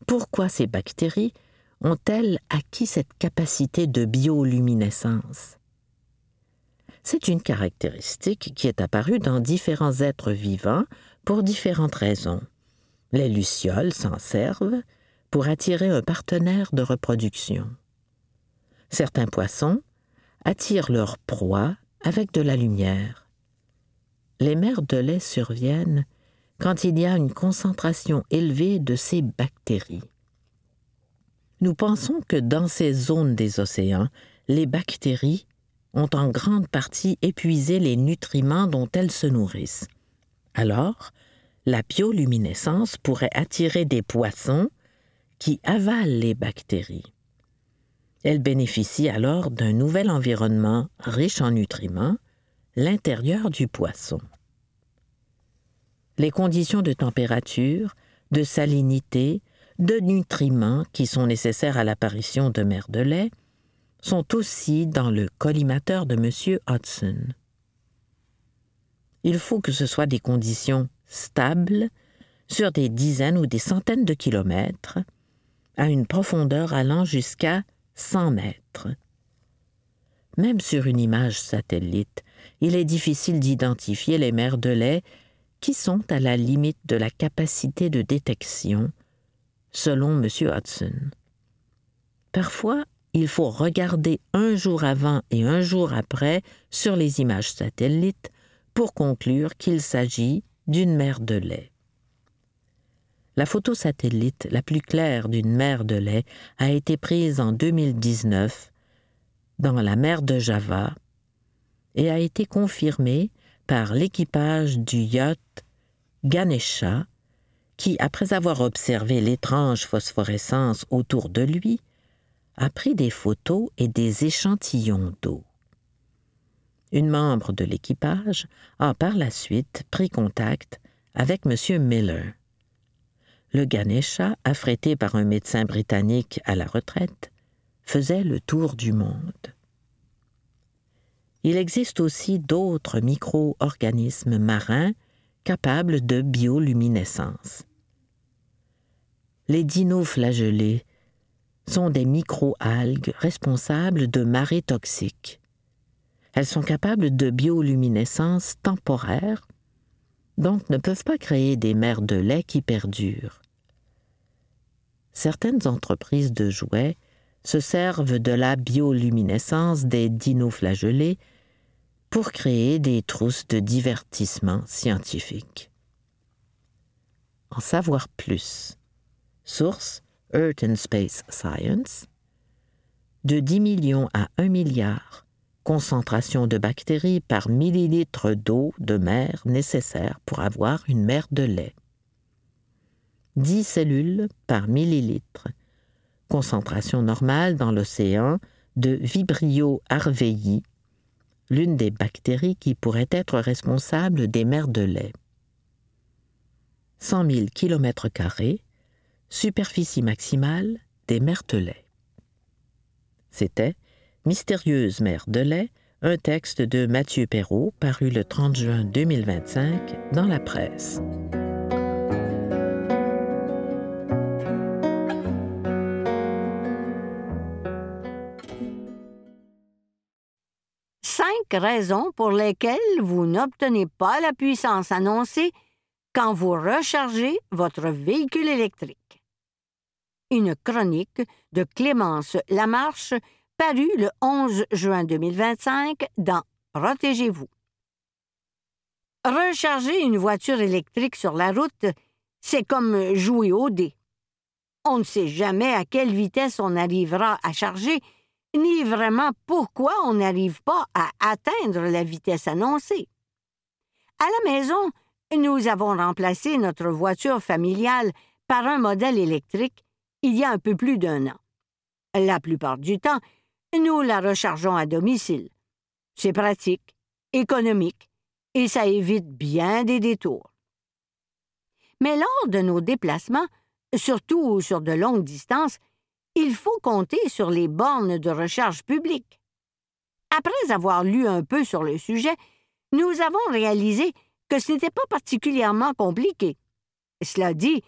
Pourquoi ces bactéries ont-elles acquis cette capacité de bioluminescence? C'est une caractéristique qui est apparue dans différents êtres vivants pour différentes raisons. Les lucioles s'en servent pour attirer un partenaire de reproduction. Certains poissons attirent leur proie avec de la lumière. Les mers de lait surviennent quand il y a une concentration élevée de ces bactéries. Nous pensons que dans ces zones des océans, les bactéries ont en grande partie épuisé les nutriments dont elles se nourrissent. Alors, la bioluminescence pourrait attirer des poissons qui avalent les bactéries. Elles bénéficient alors d'un nouvel environnement riche en nutriments, l'intérieur du poisson. Les conditions de température, de salinité, de nutriments qui sont nécessaires à l'apparition de mers de lait sont aussi dans le collimateur de M. Hudson. Il faut que ce soit des conditions stables sur des dizaines ou des centaines de kilomètres, à une profondeur allant jusqu'à cent mètres. Même sur une image satellite, il est difficile d'identifier les mers de lait qui sont à la limite de la capacité de détection, selon M. Hudson. Parfois, il faut regarder un jour avant et un jour après sur les images satellites pour conclure qu'il s'agit d'une mer de lait. La photo satellite la plus claire d'une mer de lait a été prise en deux mille dix-neuf dans la mer de Java et a été confirmée par l'équipage du yacht Ganesha qui, après avoir observé l'étrange phosphorescence autour de lui, a pris des photos et des échantillons d'eau. Une membre de l'équipage a par la suite pris contact avec M. Miller. Le Ganesha, affrété par un médecin britannique à la retraite, faisait le tour du monde. Il existe aussi d'autres micro-organismes marins capables de bioluminescence. Les dinoflagellés sont des micro-algues responsables de marées toxiques. Elles sont capables de bioluminescence temporaire, donc ne peuvent pas créer des mers de lait qui perdurent. Certaines entreprises de jouets se servent de la bioluminescence des dinoflagellés pour créer des trousses de divertissement scientifique. En savoir plus. Source Earth and Space Science. De dix millions à un milliard, concentration de bactéries par millilitre d'eau de mer nécessaire pour avoir une mer de lait. dix cellules par millilitre, concentration normale dans l'océan de Vibrio arvei, l'une des bactéries qui pourrait être responsable des mers de lait. cent mille kilomètres carrés, superficie maximale des mers de lait. C'était Mystérieuse mer de lait, un texte de Mathieu Perrault paru le trente juin deux mille vingt-cinq dans la presse. Cinq raisons pour lesquelles vous n'obtenez pas la puissance annoncée quand vous rechargez votre véhicule électrique. Une chronique de Clémence Lamarche parue le onze juin deux mille vingt-cinq dans Protégez-vous. Recharger une voiture électrique sur la route, c'est comme jouer au dé. On ne sait jamais à quelle vitesse on arrivera à charger, ni vraiment pourquoi on n'arrive pas à atteindre la vitesse annoncée. À la maison, nous avons remplacé notre voiture familiale par un modèle électrique il y a un peu plus d'un an. La plupart du temps, nous la rechargeons à domicile. C'est pratique, économique, et ça évite bien des détours. Mais lors de nos déplacements, surtout sur de longues distances, il faut compter sur les bornes de recharge publiques. Après avoir lu un peu sur le sujet, nous avons réalisé que ce n'était pas particulièrement compliqué. Cela dit,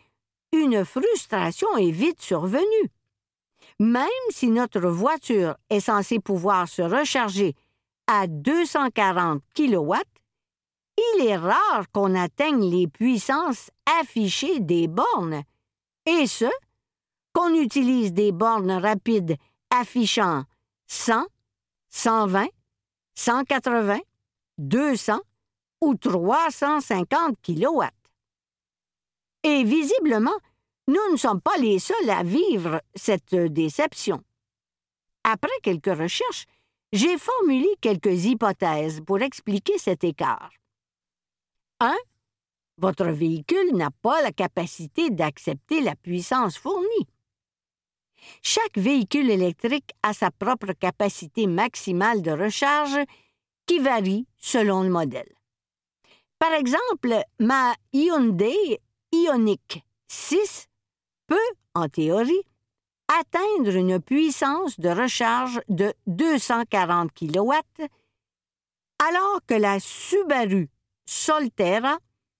une frustration est vite survenue. Même si notre voiture est censée pouvoir se recharger à deux cent quarante kilowatts, il est rare qu'on atteigne les puissances affichées des bornes, et ce, qu'on utilise des bornes rapides affichant cent, cent vingt, cent quatre-vingts, deux cents ou trois cent cinquante kilowatts. Et visiblement, nous ne sommes pas les seuls à vivre cette déception. Après quelques recherches, j'ai formulé quelques hypothèses pour expliquer cet écart. un. Votre véhicule n'a pas la capacité d'accepter la puissance fournie. Chaque véhicule électrique a sa propre capacité maximale de recharge qui varie selon le modèle. Par exemple, ma Hyundai Ioniq six peut, en théorie, atteindre une puissance de recharge de deux cent quarante kilowatts, alors que la Subaru Solterra,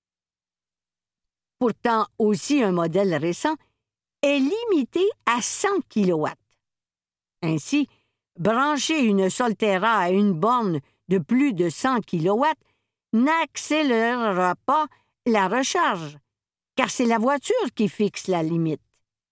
pourtant aussi un modèle récent, est limitée à cent kilowatts. Ainsi, brancher une Solterra à une borne de plus de cent kilowatts n'accélérera pas la recharge, car c'est la voiture qui fixe la limite.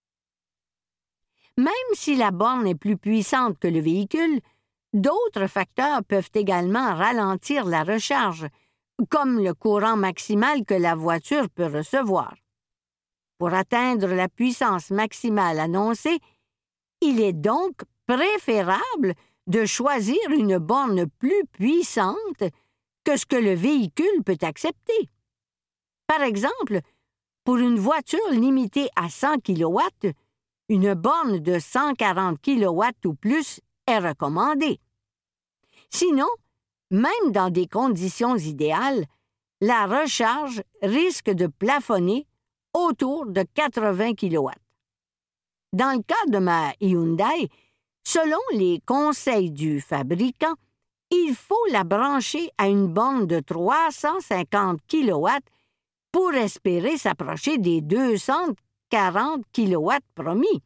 Même si la borne est plus puissante que le véhicule, d'autres facteurs peuvent également ralentir la recharge, comme le courant maximal que la voiture peut recevoir. Pour atteindre la puissance maximale annoncée, il est donc préférable de choisir une borne plus puissante que ce que le véhicule peut accepter. Par exemple, pour une voiture limitée à cent kilowatts, une borne de cent quarante kilowatts ou plus est recommandée. Sinon, même dans des conditions idéales, la recharge risque de plafonner autour de quatre-vingts kilowatts. Dans le cas de ma Hyundai, selon les conseils du fabricant, il faut la brancher à une borne de trois cent cinquante kilowatts pour espérer s'approcher des deux cent quarante kilowatts promis.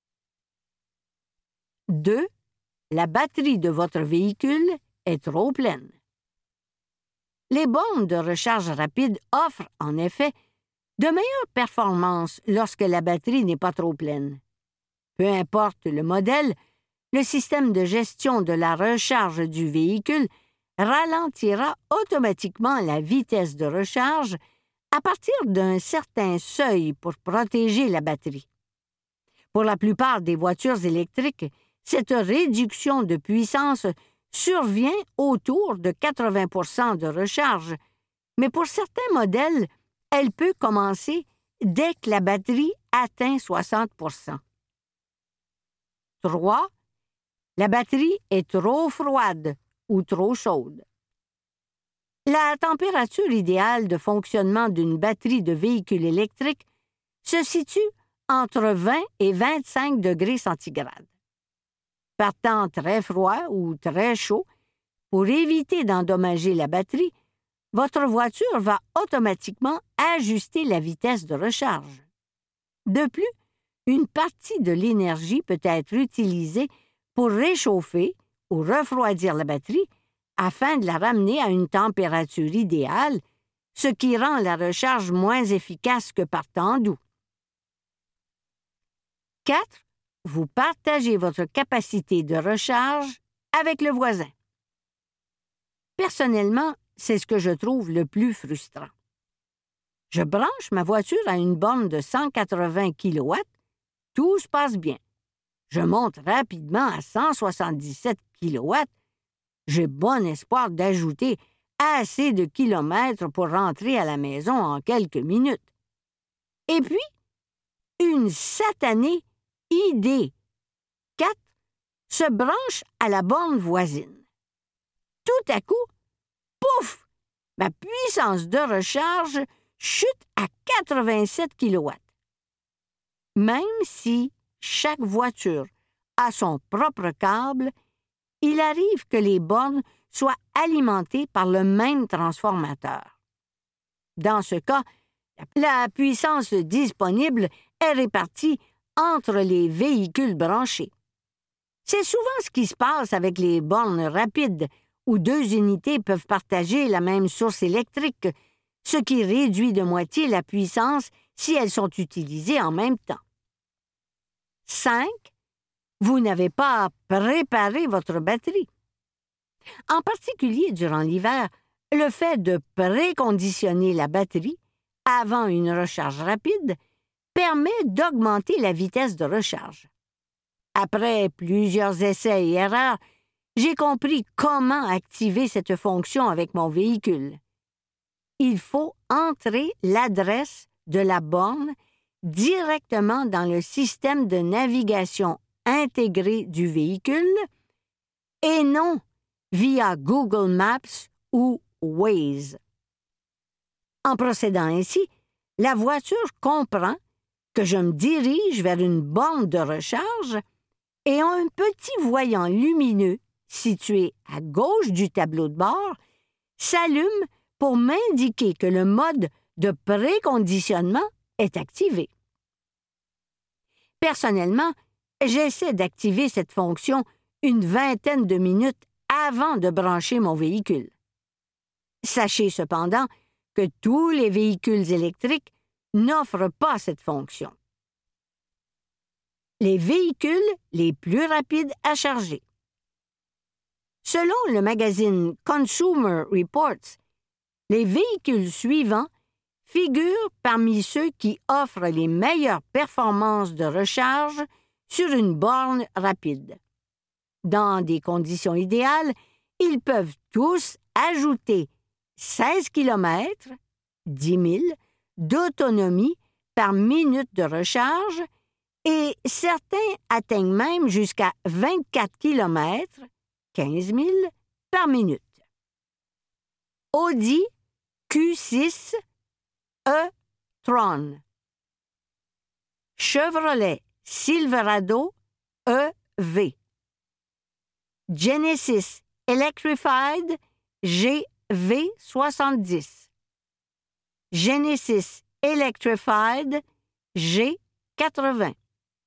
deux. La batterie de votre véhicule est trop pleine. Les bornes de recharge rapide offrent, en effet, de meilleures performances lorsque la batterie n'est pas trop pleine. Peu importe le modèle, le système de gestion de la recharge du véhicule ralentira automatiquement la vitesse de recharge à partir d'un certain seuil pour protéger la batterie. Pour la plupart des voitures électriques, cette réduction de puissance survient autour de quatre-vingts pour cent de recharge, mais pour certains modèles, elle peut commencer dès que la batterie atteint soixante pour cent. trois. La batterie est trop froide ou trop chaude. La température idéale de fonctionnement d'une batterie de véhicule électrique se situe entre vingt et vingt-cinq degrés centigrades. Par temps très froid ou très chaud, pour éviter d'endommager la batterie, votre voiture va automatiquement ajuster la vitesse de recharge. De plus, une partie de l'énergie peut être utilisée pour réchauffer ou refroidir la batterie afin de la ramener à une température idéale, ce qui rend la recharge moins efficace que par temps doux. quatre. Vous partagez votre capacité de recharge avec le voisin. Personnellement, c'est ce que je trouve le plus frustrant. Je branche ma voiture à une borne de cent quatre-vingts kilowatts, tout se passe bien. Je monte rapidement à cent soixante-dix-sept kilowatts. J'ai bon espoir d'ajouter assez de kilomètres pour rentrer à la maison en quelques minutes. Et puis, une satanée I D quatre se branche à la borne voisine. Tout à coup, pouf! Ma puissance de recharge chute à quatre-vingt-sept kilowatts. Même si chaque voiture a son propre câble, il arrive que les bornes soient alimentées par le même transformateur. Dans ce cas, La puissance disponible est répartie entre les véhicules branchés. C'est souvent ce qui se passe avec les bornes rapides, où deux unités peuvent partager la même source électrique, ce qui réduit de moitié la puissance si elles sont utilisées en même temps. cinq. Vous n'avez pas préparé votre batterie. En particulier durant l'hiver, le fait de préconditionner la batterie avant une recharge rapide permet d'augmenter la vitesse de recharge. Après plusieurs essais et erreurs, j'ai compris comment activer cette fonction avec mon véhicule. Il faut entrer l'adresse de la borne directement dans le système de navigation intégré du véhicule et non via Google Maps ou Waze. En procédant ainsi, la voiture comprend que je me dirige vers une borne de recharge et un petit voyant lumineux situé à gauche du tableau de bord s'allume pour m'indiquer que le mode de préconditionnement est activé. Personnellement, j'essaie d'activer cette fonction une vingtaine de minutes avant de brancher mon véhicule. Sachez cependant que tous les véhicules électriques n'offrent pas cette fonction. Les véhicules les plus rapides à charger. Selon le magazine Consumer Reports, les véhicules suivants figurent parmi ceux qui offrent les meilleures performances de recharge sur une borne rapide. Dans des conditions idéales, ils peuvent tous ajouter seize kilomètres, dix mille, d'autonomie par minute de recharge et certains atteignent même jusqu'à vingt-quatre kilomètres, quinze mille, par minute. Audi Q six e-tron. Chevrolet Silverado E V. Genesis Electrified G V soixante-dix. Genesis Electrified G quatre-vingts.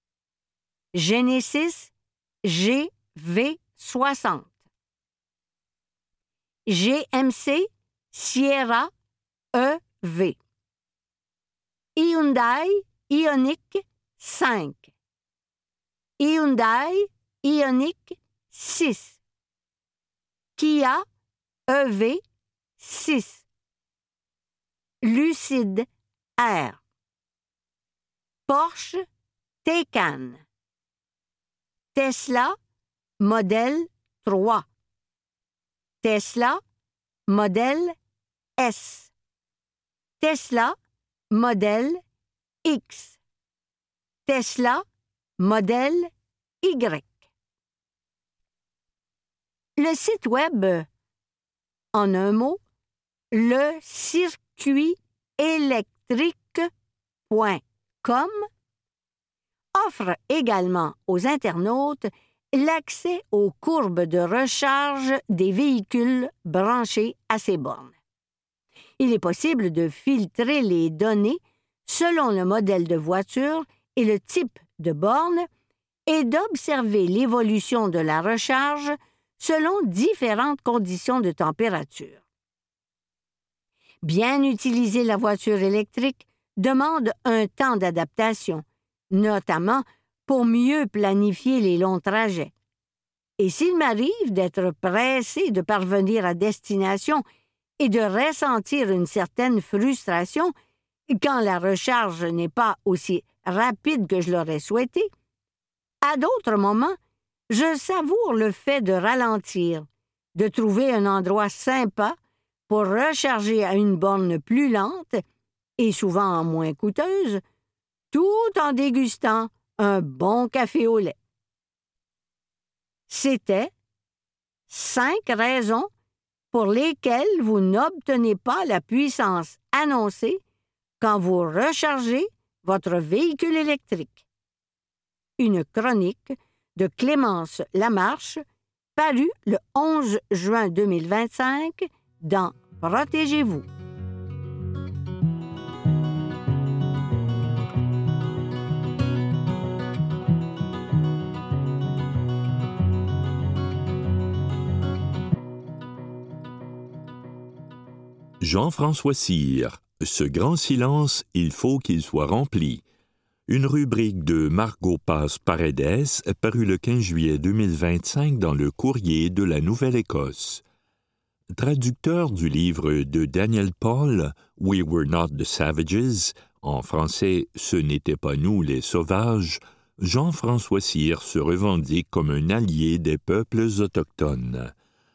Genesis G V soixante. G M C Sierra E V. Hyundai Ioniq cinq. Hyundai Ioniq six. Kia E V six. Lucid R. Porsche Taycan. Tesla modèle trois. Tesla modèle S. Tesla modèle X. Tesla modèle Y. Le site web, en un mot, le circuit électrique point com, offre également aux internautes l'accès aux courbes de recharge des véhicules branchés à ces bornes. Il est possible de filtrer les données selon le modèle de voiture et le type de borne et d'observer l'évolution de la recharge selon différentes conditions de température. Bien utiliser la voiture électrique demande un temps d'adaptation, notamment pour mieux planifier les longs trajets. Et s'il m'arrive d'être pressé de parvenir à destination et de ressentir une certaine frustration quand la recharge n'est pas aussi rapide que je l'aurais souhaité, à d'autres moments, je savoure le fait de ralentir, de trouver un endroit sympa pour recharger à une borne plus lente et souvent moins coûteuse, tout en dégustant un bon café au lait. C'était cinq raisons pour lesquelles vous n'obtenez pas la puissance annoncée quand vous rechargez votre véhicule électrique. Une chronique de Clémence Lamarche, parue le onze juin deux mille vingt-cinq dans Protégez-vous. Jean-François Cyr, Ce grand silence, il faut qu'il soit rempli. Une rubrique de Margot Paz-Paredes parue le quinze juillet deux mille vingt-cinq dans le Courrier de la Nouvelle-Écosse. Traducteur du livre de Daniel Paul, We Were Not the Savages, en français Ce n'était pas nous les sauvages, Jean-François Cyr se revendique comme un allié des peuples autochtones.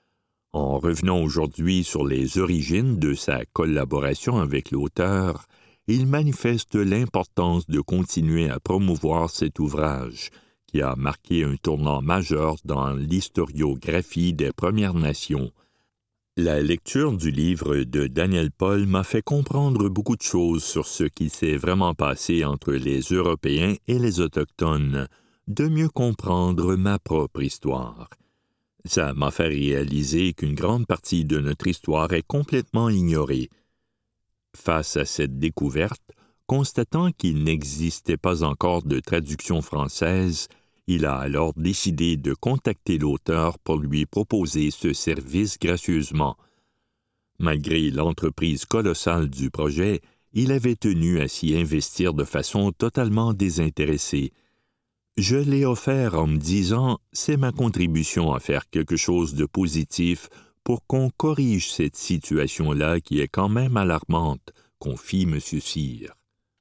En revenant aujourd'hui sur les origines de sa collaboration avec l'auteur, il manifeste l'importance de continuer à promouvoir cet ouvrage, qui a marqué un tournant majeur dans l'historiographie des Premières Nations. La lecture du livre de Daniel Paul m'a fait comprendre beaucoup de choses sur ce qui s'est vraiment passé entre les Européens et les Autochtones, de mieux comprendre ma propre histoire. Ça m'a fait réaliser qu'une grande partie de notre histoire est complètement ignorée. Face à cette découverte, constatant qu'il n'existait pas encore de traduction française, il a alors décidé de contacter l'auteur pour lui proposer ce service gracieusement. Malgré l'entreprise colossale du projet, il avait tenu à s'y investir de façon totalement désintéressée. Je l'ai offert en me disant « c'est ma contribution à faire quelque chose de positif pour qu'on corrige cette situation-là qui est quand même alarmante », confie M. Cyr.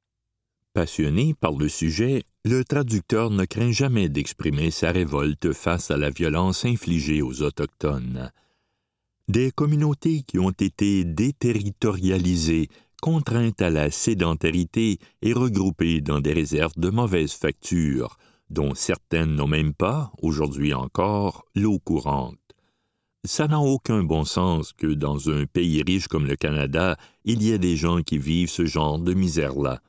Passionné par le sujet, le traducteur ne craint jamais d'exprimer sa révolte face à la violence infligée aux Autochtones. Des communautés qui ont été déterritorialisées, contraintes à la sédentarité et regroupées dans des réserves de mauvaise facture, dont certaines n'ont même pas, aujourd'hui encore, l'eau courante. Ça n'a aucun bon sens que dans un pays riche comme le Canada, il y ait des gens qui vivent ce genre de misère-là.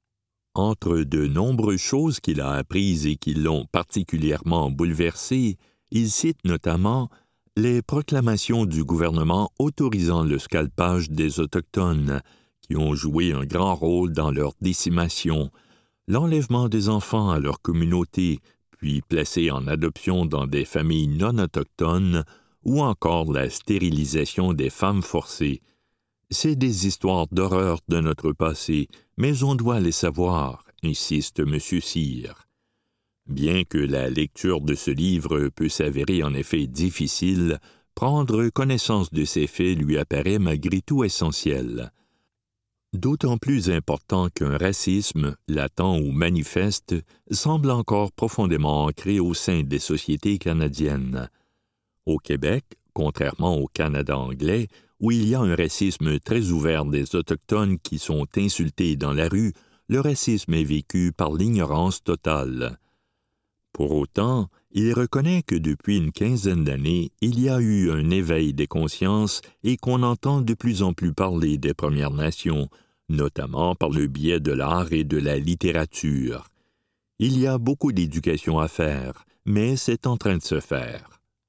Entre de nombreuses choses qu'il a apprises et qui l'ont particulièrement bouleversé, il cite notamment les proclamations du gouvernement autorisant le scalpage des Autochtones, qui ont joué un grand rôle dans leur décimation, l'enlèvement des enfants à leur communauté, puis placés en adoption dans des familles non autochtones, ou encore la stérilisation des femmes forcées. C'est des histoires d'horreur de notre passé, mais on doit les savoir, insiste M. Cyr. Bien que la lecture de ce livre peut s'avérer en effet difficile, prendre connaissance de ces faits lui apparaît malgré tout essentiel. D'autant plus important qu'un racisme, latent ou manifeste, semble encore profondément ancré au sein des sociétés canadiennes. Au Québec, contrairement au Canada anglais, où il y a un racisme très ouvert des Autochtones qui sont insultés dans la rue, le racisme est vécu par l'ignorance totale. Pour autant, il reconnaît que depuis une quinzaine d'années, il y a eu un éveil des consciences et qu'on entend de plus en plus parler des Premières Nations, notamment par le biais de l'art et de la littérature. Il y a beaucoup d'éducation à faire, mais c'est en train de se faire.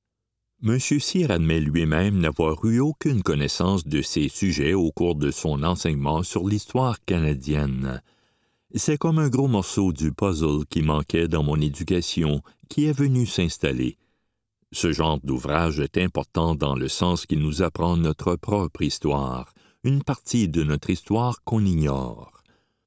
M. Cyr admet lui-même n'avoir eu aucune connaissance de ces sujets au cours de son enseignement sur l'histoire canadienne. C'est comme un gros morceau du puzzle qui manquait dans mon éducation qui est venu s'installer. Ce genre d'ouvrage est important dans le sens qu'il nous apprend notre propre histoire, une partie de notre histoire qu'on ignore.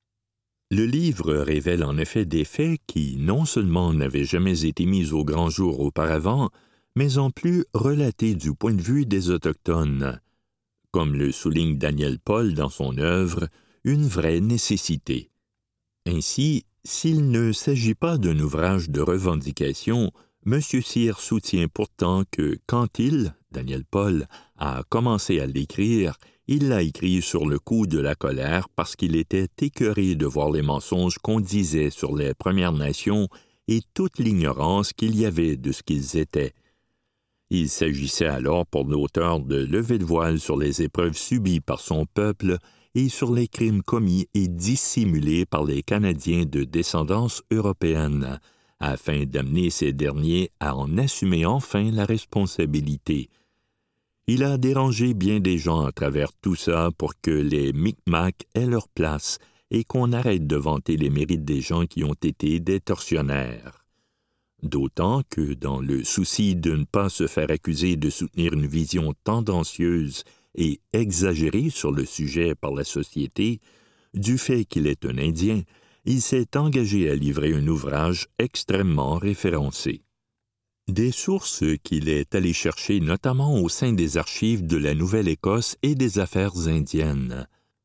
Le livre révèle en effet des faits qui non seulement n'avaient jamais été mis au grand jour auparavant, mais en plus relatés du point de vue des Autochtones. Comme le souligne Daniel Paul dans son œuvre, une vraie nécessité. Ainsi, s'il ne s'agit pas d'un ouvrage de revendication, M. Cyr soutient pourtant que quand il, Daniel Paul, a commencé à l'écrire, il l'a écrit sur le coup de la colère parce qu'il était écœuré de voir les mensonges qu'on disait sur les Premières Nations et toute l'ignorance qu'il y avait de ce qu'ils étaient. Il s'agissait alors pour l'auteur de lever le voile sur les épreuves subies par son peuple et sur les crimes commis et dissimulés par les Canadiens de descendance européenne, afin d'amener ces derniers à en assumer enfin la responsabilité. Il a dérangé bien des gens à travers tout ça pour que les Micmacs aient leur place et qu'on arrête de vanter les mérites des gens qui ont été des tortionnaires. D'autant que, dans le souci de ne pas se faire accuser de soutenir une vision tendancieuse et exagéré sur le sujet par la société, du fait qu'il est un Indien, il s'est engagé à livrer un ouvrage extrêmement référencé. Des sources qu'il est allé chercher notamment au sein des archives de la Nouvelle-Écosse et des affaires indiennes.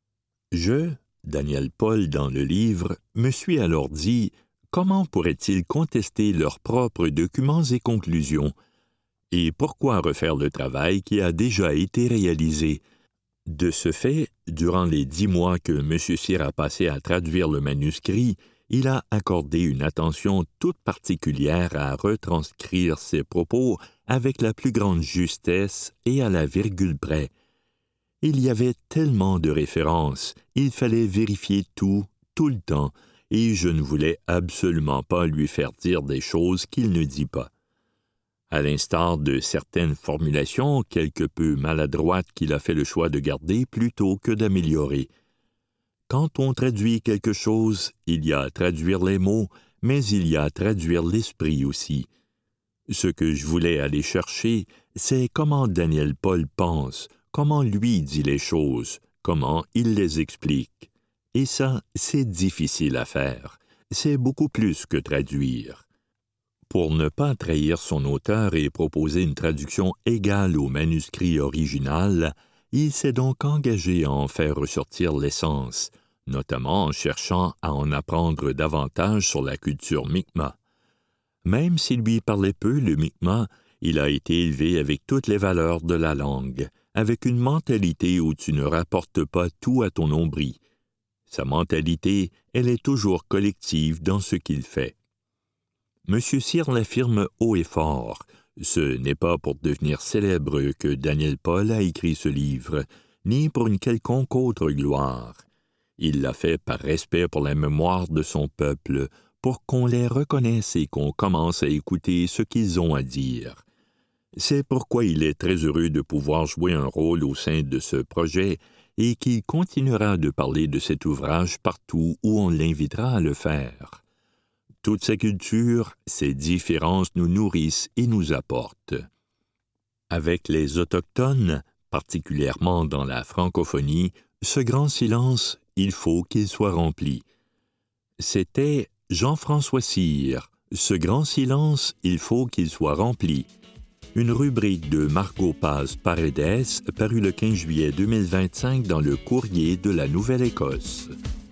Je, Daniel Paul dans le livre, me suis alors dit comment pourraient-ils contester leurs propres documents et conclusions, et pourquoi refaire le travail qui a déjà été réalisé. De ce fait, durant les dix mois que M. Cyr a passé à traduire le manuscrit, il a accordé une attention toute particulière à retranscrire ses propos avec la plus grande justesse et à la virgule près. Il y avait tellement de références, il fallait vérifier tout, tout le temps, et je ne voulais absolument pas lui faire dire des choses qu'il ne dit pas. À l'instar de certaines formulations quelque peu maladroites qu'il a fait le choix de garder plutôt que d'améliorer. Quand on traduit quelque chose, il y a à traduire les mots, mais il y a à traduire l'esprit aussi. Ce que je voulais aller chercher, c'est comment Daniel Paul pense, comment lui dit les choses, comment il les explique. Et ça, c'est difficile à faire. C'est beaucoup plus que traduire. Pour ne pas trahir son auteur et proposer une traduction égale au manuscrit original, il s'est donc engagé à en faire ressortir l'essence, notamment en cherchant à en apprendre davantage sur la culture Mi'kmaq. Même s'il lui parlait peu le Mi'kmaq, il a été élevé avec toutes les valeurs de la langue, avec une mentalité où tu ne rapportes pas tout à ton nombril. Sa mentalité, elle est toujours collective dans ce qu'il fait. M. Cyr l'affirme haut et fort. Ce n'est pas pour devenir célèbre que Daniel Paul a écrit ce livre, ni pour une quelconque autre gloire. Il l'a fait par respect pour la mémoire de son peuple, pour qu'on les reconnaisse et qu'on commence à écouter ce qu'ils ont à dire. C'est pourquoi il est très heureux de pouvoir jouer un rôle au sein de ce projet et qu'il continuera de parler de cet ouvrage partout où on l'invitera à le faire. Toute sa culture, ses différences nous nourrissent et nous apportent. Avec les Autochtones, particulièrement dans la francophonie, ce grand silence, il faut qu'il soit rempli. C'était Jean-François Cyr. Ce grand silence, il faut qu'il soit rempli. Une rubrique de Margot Paz Paredes parue le quinze juillet deux mille vingt-cinq dans le Courrier de la Nouvelle-Écosse.